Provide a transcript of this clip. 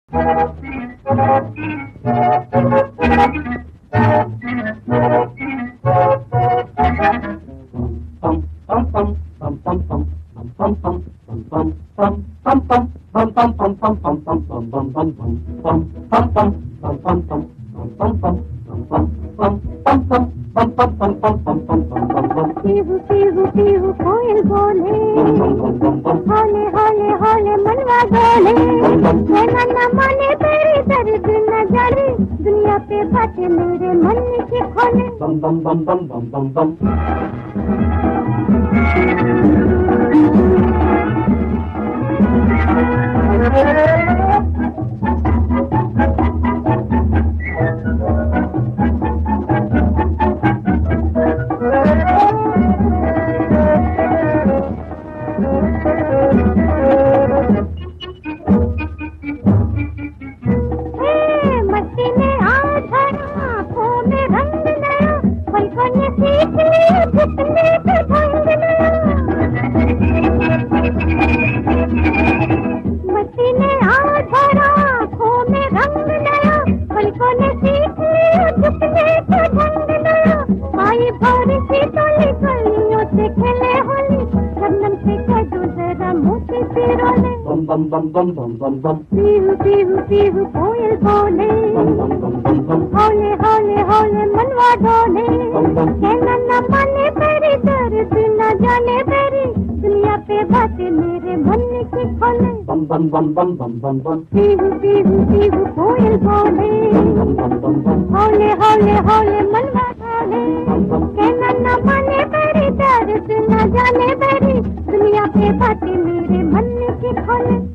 पीहू पीहू पीहू कोयल बोले, हौले हौले हौले मनवा डोले, कहना न माने तेरी दर्द न जाने, दुनिया पे बातें मेरे मन की खोले। बम बम बम बम बम बम बम। बम बम बम बम बम बम। पीहू पीहू पीहू कोयल बोले, हौले हौले हौले मनवा डोले, कहना न माने तेरी दर्द न जाने तेरी, दुनिया पे बातें मेरे मन की खोले। बम बम बम बम बम बम बम। पीहू पीहू पीहू कोयल बोले, हौले हौले हौले मनवा डोले, कहना न माने तेरी दर्द न जाने तेरी, दुनिया पे बातें मेरे मन की खोले।